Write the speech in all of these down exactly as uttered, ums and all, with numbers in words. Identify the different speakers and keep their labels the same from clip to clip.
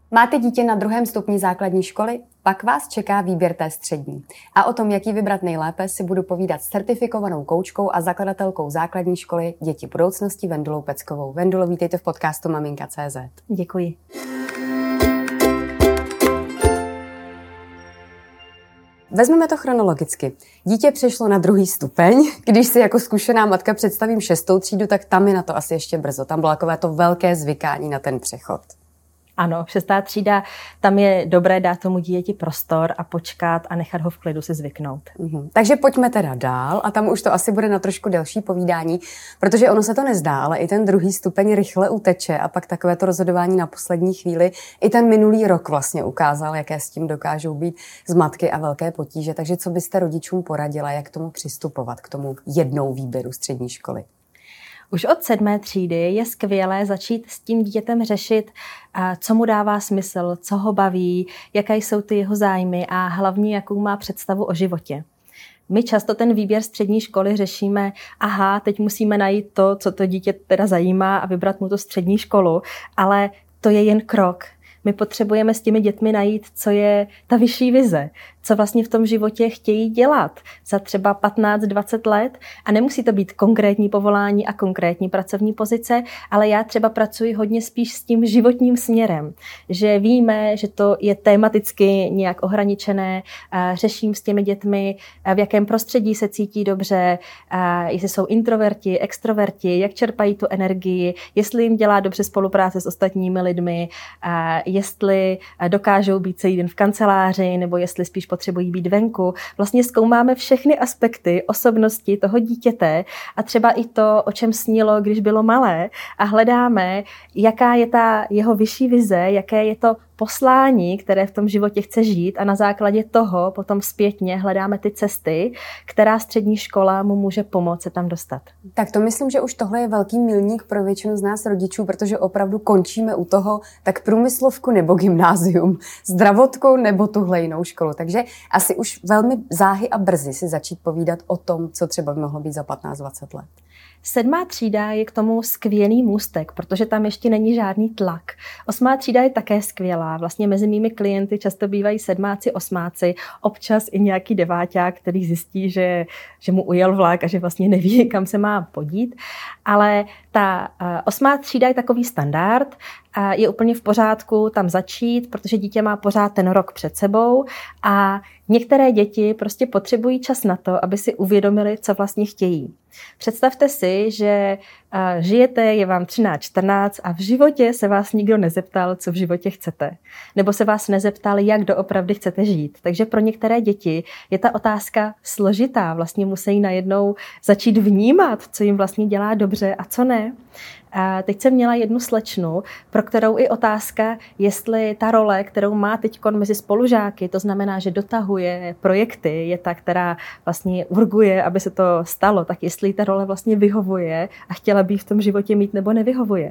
Speaker 1: Máte dítě na druhém stupni základní školy? Pak vás čeká výběr té střední. A o tom, jak ji vybrat nejlépe, si budu povídat s certifikovanou koučkou a zakladatelkou základní školy Děti budoucnosti Vendulou Peckovou. Vendulo, vítejte v podcastu Maminka tečka cé zet.
Speaker 2: Děkuji.
Speaker 1: Vezmeme to chronologicky. Dítě přešlo na druhý stupeň. Když si jako zkušená matka představím šestou třídu, tak tam je na to asi ještě brzo. Tam bylo takové to velké zvykání na ten přechod.
Speaker 2: Ano, šestá třída, tam je dobré dát tomu dítěti prostor a počkat a nechat ho v klidu si zvyknout.
Speaker 1: Mhm. Takže pojďme teda dál a tam už to asi bude na trošku delší povídání, protože ono se to nezdá, ale i ten druhý stupeň rychle uteče a pak takové to rozhodování na poslední chvíli. I ten minulý rok vlastně ukázal, jaké s tím dokážou být zmatky a velké potíže. Takže co byste rodičům poradila, jak k tomu přistupovat, k tomu jednou výběru střední školy?
Speaker 2: Už od sedmé třídy je skvělé začít s tím dítětem řešit, co mu dává smysl, co ho baví, jaké jsou ty jeho zájmy a hlavně, jakou má představu o životě. My často ten výběr střední školy řešíme, aha, teď musíme najít to, co to dítě teda zajímá a vybrat mu tu střední školu, ale to je jen krok. My potřebujeme s těmi dětmi najít, co je ta vyšší vize, co vlastně v tom životě chtějí dělat za třeba patnáct dvacet let. A nemusí to být konkrétní povolání a konkrétní pracovní pozice, ale já třeba pracuji hodně spíš s tím životním směrem, že víme, že to je tematicky nějak ohraničené, řeším s těmi dětmi, v jakém prostředí se cítí dobře, jestli jsou introverti, extroverti, jak čerpají tu energii, jestli jim dělá dobře spolupráce s ostatními lidmi, jestli dokážou být celý den v kanceláři, nebo jestli spíš potřebují být venku. Vlastně zkoumáme všechny aspekty osobnosti toho dítěte a třeba i to, o čem snilo, když bylo malé, a hledáme, jaká je ta jeho vyšší vize, jaké je to poslání, které v tom životě chce žít, a na základě toho potom zpětně hledáme ty cesty, která střední škola mu může pomoct se tam dostat.
Speaker 1: Tak to myslím, že už tohle je velký milník pro většinu z nás rodičů, protože opravdu končíme u toho tak průmyslovku nebo gymnázium, zdravotku nebo tuhle jinou školu. Takže asi už velmi záhy a brzy si začít povídat o tom, co třeba by mohlo být za patnáct dvacet let.
Speaker 2: Sedmá třída je k tomu skvělý můstek, protože tam ještě není žádný tlak. Osmá třída je také skvělá. Vlastně mezi mými klienty často bývají sedmáci, osmáci, občas i nějaký deváťák, který zjistí, že, že mu ujel vlak a že vlastně neví, kam se má podít. Ale ta osmá třída je takový standard, a je úplně v pořádku tam začít, protože dítě má pořád ten rok před sebou a některé děti prostě potřebují čas na to, aby si uvědomili, co vlastně chtějí. Představte si, že žijete, je vám třináct čtrnáct a v životě se vás nikdo nezeptal, co v životě chcete. Nebo se vás nezeptal, jak doopravdy chcete žít. Takže pro některé děti je ta otázka složitá. Vlastně musí najednou začít vnímat, co jim vlastně dělá dobře a co ne. A teď jsem měla jednu slečnu, pro kterou i otázka, jestli ta role, kterou má teď mezi spolužáky, to znamená, že dotahuje projekty, je ta, která vlastně urguje, aby se to stalo, tak jestli ta role vlastně vyhovuje a chtěla by v tom životě mít nebo nevyhovuje.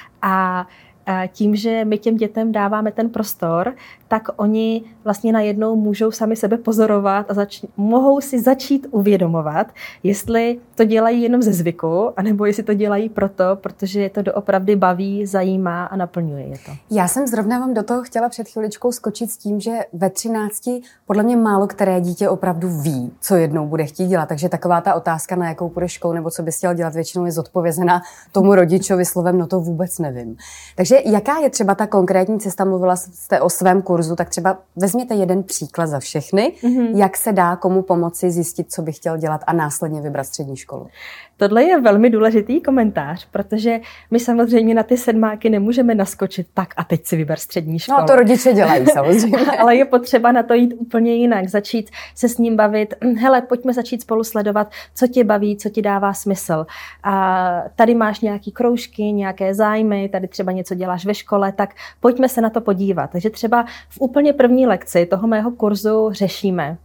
Speaker 2: A tím, že my těm dětem dáváme ten prostor, tak oni vlastně najednou můžou sami sebe pozorovat a zač- mohou si začít uvědomovat, jestli to dělají jenom ze zvyku, anebo jestli to dělají proto, protože je to doopravdy baví, zajímá a naplňuje je to.
Speaker 1: Já jsem zrovna vám do toho chtěla před chviličkou skočit s tím, že ve třinácti podle mě málo které dítě opravdu ví, co jednou bude chtít dělat. Takže taková ta otázka, na jakou půjde školu nebo co bys chtěl dělat, většinou je zodpovězena tomu rodičovi slovem, no to vůbec nevím. Takže jaká je třeba ta konkrétní cesta? Mluvila jste o svém kurzu, tak třeba vezměte jeden příklad za všechny, mm-hmm. jak se dá komu pomoci zjistit, co by chtěl dělat a následně vybrat střední školu.
Speaker 2: Tohle je velmi důležitý komentář, protože my samozřejmě na ty sedmáky nemůžeme naskočit tak a teď si vyber střední školu.
Speaker 1: No to rodiče dělají samozřejmě.
Speaker 2: Ale je potřeba na to jít úplně jinak, začít se s ním bavit. Hele, pojďme začít spolu sledovat, co tě baví, co ti dává smysl. A tady máš nějaký kroužky, nějaké zájmy, tady třeba něco děláš ve škole, tak pojďme se na to podívat. Takže třeba v úplně první lekci toho mého kurzu řešíme,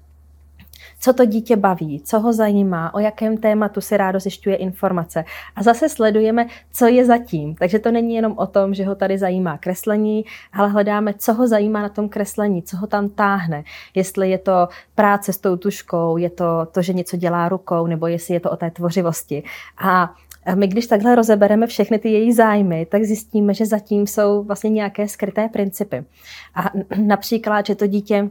Speaker 2: co to dítě baví, co ho zajímá, o jakém tématu si rádo zjišťuje informace. A zase sledujeme, co je zatím. Takže to není jenom o tom, že ho tady zajímá kreslení, ale hledáme, co ho zajímá na tom kreslení, co ho tam táhne. Jestli je to práce s tou tužkou, je to to, že něco dělá rukou, nebo jestli je to o té tvořivosti. A my když takhle rozebereme všechny ty její zájmy, tak zjistíme, že zatím jsou vlastně nějaké skryté principy. A například, že to dítě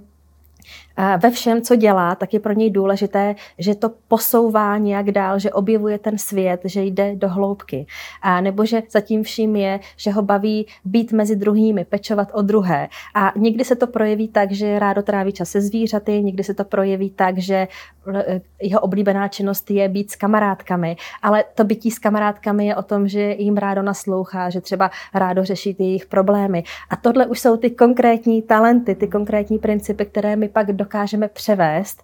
Speaker 2: ve všem, co dělá, tak je pro něj důležité, že to posouvá nějak dál, že objevuje ten svět, že jde do hloubky. A nebo že zatím vším je, že ho baví být mezi druhými, pečovat o druhé. A někdy se to projeví tak, že rádo tráví čas se zvířaty, někdy se to projeví tak, že jeho oblíbená činnost je být s kamarádkami, ale to bytí s kamarádkami je o tom, že jim rádo naslouchá, že třeba rádo řeší ty jejich problémy. A tohle už jsou ty konkrétní talenty, ty konkrétní principy, které my pak dokážeme převést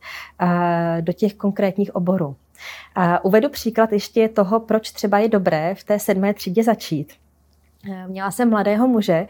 Speaker 2: do těch konkrétních oborů. Uvedu příklad ještě toho, proč třeba je dobré v té sedmé třídě začít. Měla jsem mladého muže,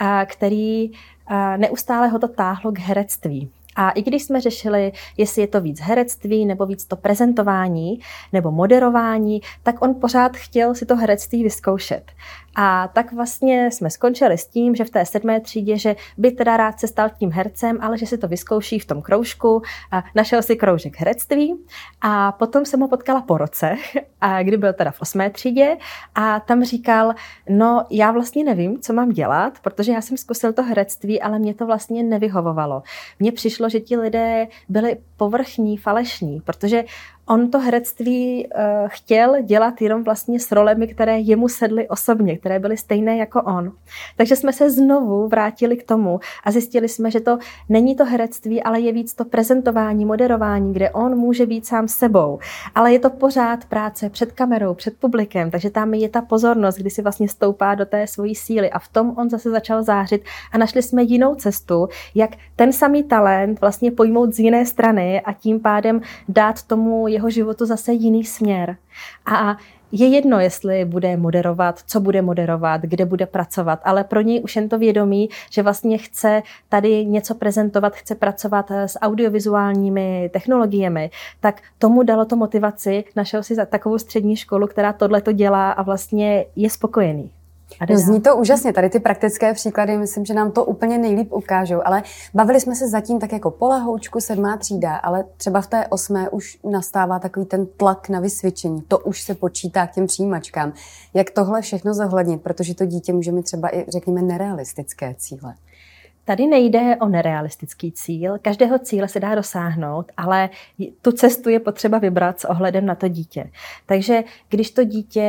Speaker 2: který neustále ho to táhlo k herectví. A i když jsme řešili, jestli je to víc herectví, nebo víc to prezentování, nebo moderování, tak on pořád chtěl si to herectví vyzkoušet. A tak vlastně jsme skončili s tím, že v té sedmé třídě, že by teda rád se stal tím hercem, ale že si to vyzkouší v tom kroužku. A našel si kroužek herectví a potom jsem ho potkala po roce, a kdy byl teda v osmé třídě a tam říkal, no já vlastně nevím, co mám dělat, protože já jsem zkusil to herectví, ale mě to vlastně nevyhovovalo. Mně přišlo, že ti lidé byli povrchní, falešní, protože on to herectví uh, chtěl dělat jenom vlastně s rolemi, které jemu sedly osobně, které byly stejné jako on. Takže jsme se znovu vrátili k tomu a zjistili jsme, že to není to herectví, ale je víc to prezentování, moderování, kde on může být sám sebou. Ale je to pořád práce před kamerou, před publikem, takže tam je ta pozornost, kdy si vlastně stoupá do té svojí síly a v tom on zase začal zářit a našli jsme jinou cestu, jak ten samý talent vlastně pojmout z jiné strany a tím pádem dát tomu jeho životu zase jiný směr. A je jedno, jestli bude moderovat, co bude moderovat, kde bude pracovat, ale pro něj už jen to vědomí, že vlastně chce tady něco prezentovat, chce pracovat s audiovizuálními technologiemi, tak tomu dalo to motivaci, našel si takovou střední školu, která tohleto dělá a vlastně je spokojený.
Speaker 1: No, zní to úžasně, tady ty praktické příklady, myslím, že nám to úplně nejlíp ukážou, ale bavili jsme se zatím tak jako polehoučku, sedmá třída, ale třeba v té osmé už nastává takový ten tlak na vysvědčení, to už se počítá k těm přijímačkám. Jak tohle všechno zohlednit, protože to dítě může mít třeba i, řekněme, nerealistické cíle?
Speaker 2: Tady nejde o nerealistický cíl, každého cíle se dá dosáhnout, ale tu cestu je potřeba vybrat s ohledem na to dítě. Takže když to dítě,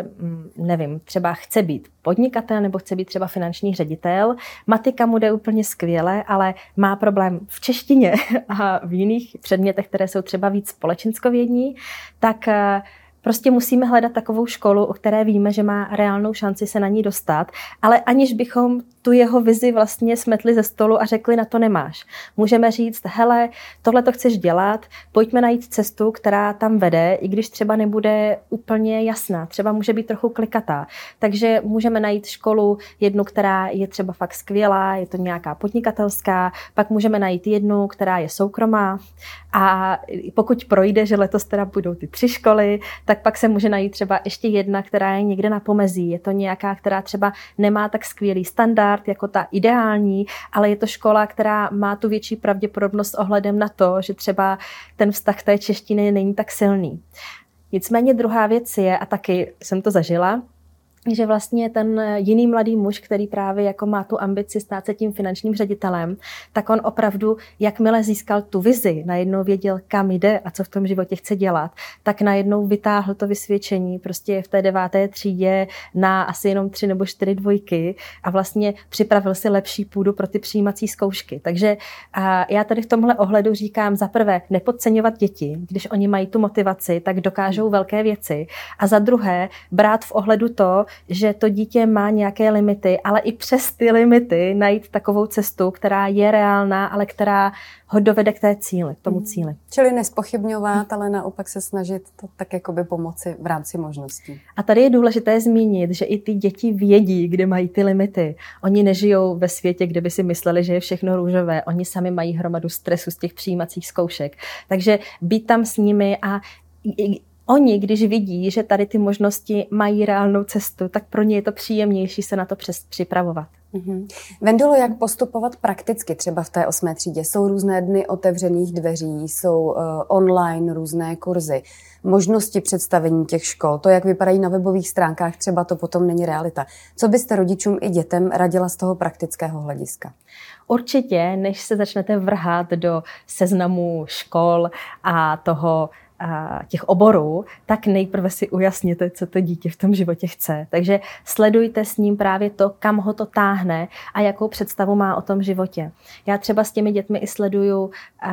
Speaker 2: nevím, třeba chce být podnikatel nebo chce být třeba finanční ředitel, matika mu jde úplně skvěle, ale má problém v češtině a v jiných předmětech, které jsou třeba víc společenskovědní, tak prostě musíme hledat takovou školu, o které víme, že má reálnou šanci se na ní dostat, ale aniž bychom tu jeho vizi vlastně smetli ze stolu a řekli, na to nemáš. Můžeme říct, hele, tohle to chceš dělat, pojďme najít cestu, která tam vede, i když třeba nebude úplně jasná, třeba může být trochu klikatá. Takže můžeme najít školu, jednu, která je třeba fakt skvělá, je to nějaká podnikatelská, pak můžeme najít jednu, která je soukromá a pokud projde, že letos teda budou ty tři školy, tak pak se může najít třeba ještě jedna, která je někde na pomezí. Je to nějaká, která třeba nemá tak skvělý standard, jako ta ideální, ale je to škola, která má tu větší pravděpodobnost s ohledem na to, že třeba ten vztah té češtiny není tak silný. Nicméně druhá věc je, a taky jsem to zažila, že vlastně ten jiný mladý muž, který právě jako má tu ambici stát se tím finančním ředitelem, tak on opravdu, jakmile získal tu vizi, najednou věděl, kam jde a co v tom životě chce dělat, tak najednou vytáhl to vysvědčení prostě v té deváté třídě na asi jenom tři nebo čtyři dvojky a vlastně připravil si lepší půdu pro ty přijímací zkoušky. Takže a já tady v tomhle ohledu říkám za prvé nepodceňovat děti, když oni mají tu motivaci, tak dokážou velké věci a za druhé brát v ohledu to, že to dítě má nějaké limity, ale i přes ty limity najít takovou cestu, která je reálná, ale která ho dovede k té cíli, k tomu cíli.
Speaker 1: Čili nespochybňovat, ale naopak se snažit to tak jakoby pomoci v rámci možností.
Speaker 2: A tady je důležité zmínit, že i ty děti vědí, kde mají ty limity. Oni nežijou ve světě, kde by si mysleli, že je všechno růžové. Oni sami mají hromadu stresu z těch přijímacích zkoušek. Takže být tam s nimi a oni, když vidí, že tady ty možnosti mají reálnou cestu, tak pro ně je to příjemnější se na to přes připravovat.
Speaker 1: Mm-hmm. Vendolo, jak postupovat prakticky třeba v té osmé třídě? Jsou různé dny otevřených dveří, jsou uh, online různé kurzy, možnosti představení těch škol, to, jak vypadají na webových stránkách, třeba to potom není realita. Co byste rodičům i dětem radila z toho praktického hlediska?
Speaker 2: Určitě, než se začnete vrhat do seznamu škol a toho těch oborů, tak nejprve si ujasněte, co to dítě v tom životě chce. Takže sledujte s ním právě to, kam ho to táhne a jakou představu má o tom životě. Já třeba s těmi dětmi i sleduju,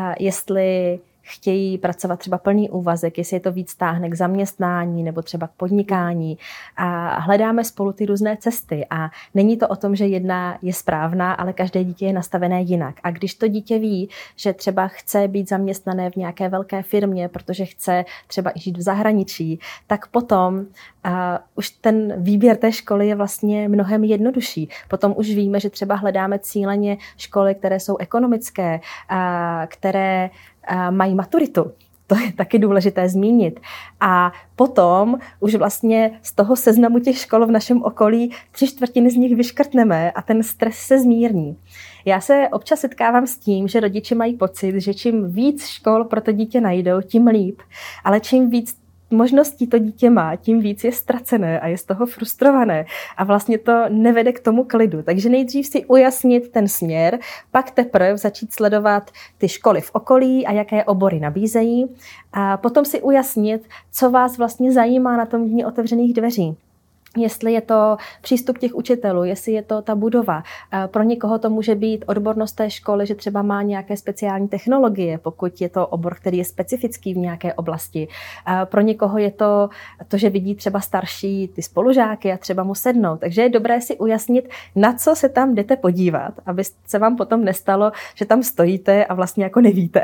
Speaker 2: jestli chtějí pracovat třeba plný úvazek, jestli je to víc táhne k zaměstnání nebo třeba k podnikání. A hledáme spolu ty různé cesty a není to o tom, že jedna je správná, ale každé dítě je nastavené jinak. A když to dítě ví, že třeba chce být zaměstnané v nějaké velké firmě, protože chce třeba i žít v zahraničí, tak potom uh, už ten výběr té školy je vlastně mnohem jednodušší. Potom už víme, že třeba hledáme cíleně školy, které jsou ekonomické, uh, které mají maturitu. To je taky důležité zmínit. A potom už vlastně z toho seznamu těch škol v našem okolí tři čtvrtiny z nich vyškrtneme a ten stres se zmírní. Já se občas setkávám s tím, že rodiče mají pocit, že čím víc škol pro to dítě najdou, tím líp. Ale čím víc možností to dítě má, tím víc je ztracené a je z toho frustrované a vlastně to nevede k tomu klidu. Takže nejdřív si ujasnit ten směr, pak teprve začít sledovat ty školy v okolí a jaké obory nabízejí a potom si ujasnit, co vás vlastně zajímá na tom dni otevřených dveří. Jestli je to přístup těch učitelů, jestli je to ta budova. Pro někoho to může být odbornost té školy, že třeba má nějaké speciální technologie, pokud je to obor, který je specifický v nějaké oblasti. Pro někoho je to to, že vidí třeba starší ty spolužáky a třeba mu sednou. Takže je dobré si ujasnit, na co se tam jdete podívat, aby se vám potom nestalo, že tam stojíte a vlastně jako nevíte.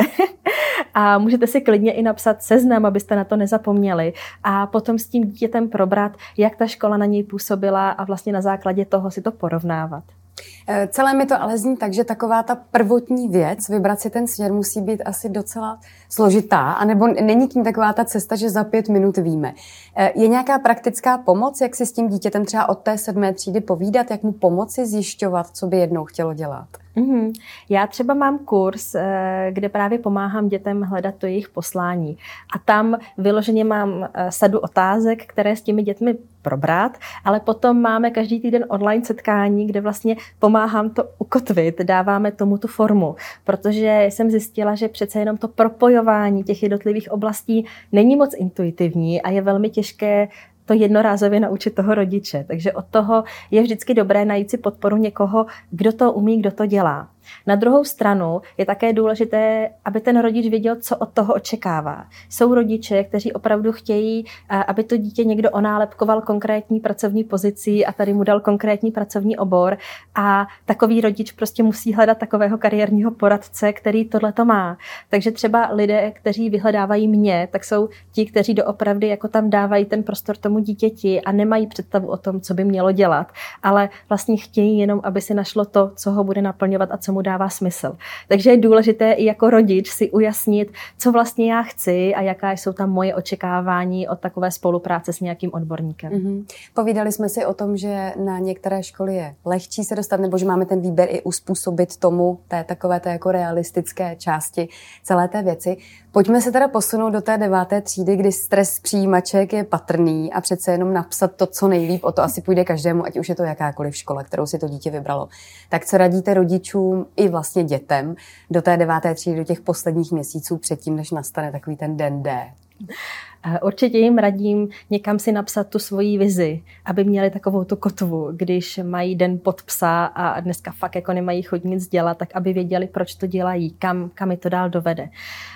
Speaker 2: A můžete si klidně i napsat seznam, abyste na to nezapomněli. A potom s tím dítětem probrat, jak ta škola na něj působila a vlastně na základě toho si to porovnávat.
Speaker 1: Celé mi to ale zní tak, že taková ta prvotní věc, vybrat si ten směr, musí být asi docela složitá, anebo není k ní taková ta cesta, že za pět minut víme. Je nějaká praktická pomoc, jak si s tím dítětem třeba od té sedmé třídy povídat, jak mu pomoci zjišťovat, co by jednou chtělo dělat?
Speaker 2: Mm-hmm. Já třeba mám kurz, kde právě pomáhám dětem hledat to jejich poslání. A tam vyloženě mám sadu otázek, které s těmi dětmi probrat, ale potom máme každý týden online setkání, kde vlastně pomáhám to ukotvit, dáváme tomu tu formu, protože jsem zjistila, že přece jenom to propojování těch jednotlivých oblastí není moc intuitivní a je velmi těžké to jednorázově naučit toho rodiče. Takže od toho je vždycky dobré najít si podporu někoho, kdo to umí, kdo to dělá. Na druhou stranu je také důležité, aby ten rodič věděl, co od toho očekává. Jsou rodiče, kteří opravdu chtějí, aby to dítě někdo onálepkoval konkrétní pracovní pozici a tady mu dal konkrétní pracovní obor a takový rodič prostě musí hledat takového kariérního poradce, který tohleto má. Takže třeba lidé, kteří vyhledávají mě, tak jsou ti, kteří doopravdy jako tam dávají ten prostor tomu dítěti a nemají představu o tom, co by mělo dělat, ale vlastně chtějí jenom, aby si našlo to, co ho bude naplňovat a co mu dává smysl. Takže je důležité i jako rodič si ujasnit, co vlastně já chci a jaká jsou tam moje očekávání od takové spolupráce s nějakým odborníkem.
Speaker 1: Mm-hmm. Povídali jsme si o tom, že na některé školy je lehčí se dostat, nebo že máme ten výběr i uspůsobit tomu té takové té jako realistické části celé té věci. Pojďme se teda posunout do té deváté třídy, kdy stres přijímaček je patrný a přece jenom napsat to, co nejlíp, o to asi půjde každému, ať už je to jakákoliv škola, kterou si to dítě vybralo. Tak co radíte rodičům i vlastně dětem do té deváté třídy, do těch posledních měsíců předtím, než nastane takový ten den D?
Speaker 2: Určitě jim radím někam si napsat tu svoji vizi, aby měli takovou tu kotvu, když mají den pod psa a dneska fakt jako nemají chuť nic dělat, tak aby věděli, proč to dělají, kam, kam je to dál dovede.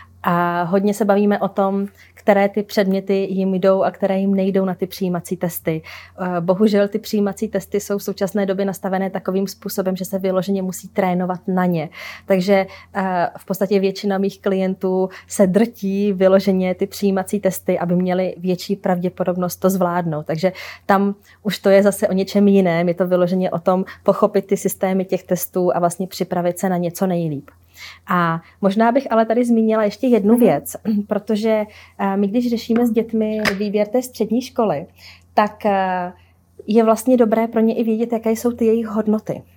Speaker 2: A hodně se bavíme o tom, které ty předměty jim jdou a které jim nejdou na ty přijímací testy. Bohužel ty přijímací testy jsou v současné době nastavené takovým způsobem, že se vyloženě musí trénovat na ně. Takže v podstatě většina mých klientů se drtí vyloženě ty přijímací testy, aby měli větší pravděpodobnost to zvládnout. Takže tam už to je zase o něčem jiném. Je to vyloženě o tom pochopit ty systémy těch testů a vlastně připravit se na něco nejlíp. A možná bych ale tady zmínila ještě jednu věc, protože my, když řešíme s dětmi výběr té střední školy, tak je vlastně dobré pro ně i vědět, jaké jsou ty jejich hodnoty.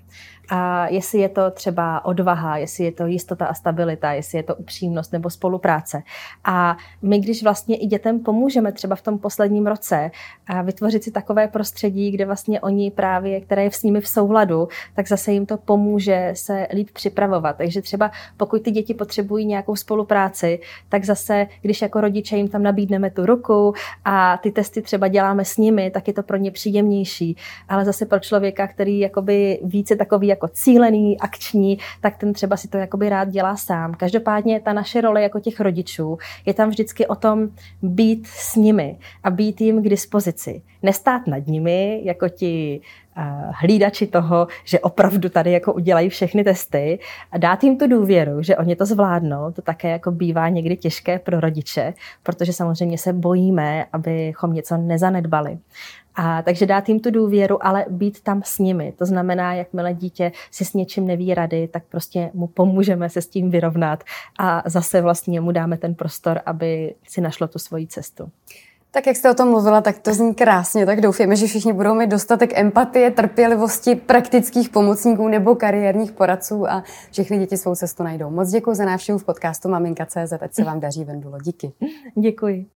Speaker 2: A jestli je to třeba odvaha, jestli je to jistota a stabilita, jestli je to upřímnost nebo spolupráce. A my, když vlastně i dětem pomůžeme třeba v tom posledním roce a vytvořit si takové prostředí, kde vlastně oni právě, které je s nimi v souladu, tak zase jim to pomůže se líp připravovat. Takže třeba pokud ty děti potřebují nějakou spolupráci, tak zase, když jako rodiče jim tam nabídneme tu ruku a ty testy třeba děláme s nimi, tak je to pro ně příjemnější. Ale zase pro člověka, který jakoby více takový jako cílený, akční, tak ten třeba si to jakoby rád dělá sám. Každopádně ta naše role jako těch rodičů je tam vždycky o tom být s nimi a být jim k dispozici. Nestát nad nimi jako ti hlídači toho, že opravdu tady jako udělají všechny testy a dát jim tu důvěru, že oni to zvládnou. To také jako bývá někdy těžké pro rodiče, protože samozřejmě se bojíme, abychom něco nezanedbali. A takže dát jim tu důvěru, ale být tam s nimi. To znamená, jakmile dítě si s něčím neví rady, tak prostě mu pomůžeme se s tím vyrovnat a zase vlastně mu dáme ten prostor, aby si našlo tu svoji cestu.
Speaker 1: Tak jak jste o tom mluvila, tak to zní krásně, tak doufáme, že všichni budou mít dostatek empatie, trpělivosti, praktických pomocníků nebo kariérních poradců a všechny děti svou cestu najdou. Moc děkuji za návštěvu v podcastu Maminka tečka cé zet, ať se vám daří, Vendulo. Díky.
Speaker 2: Děkuji.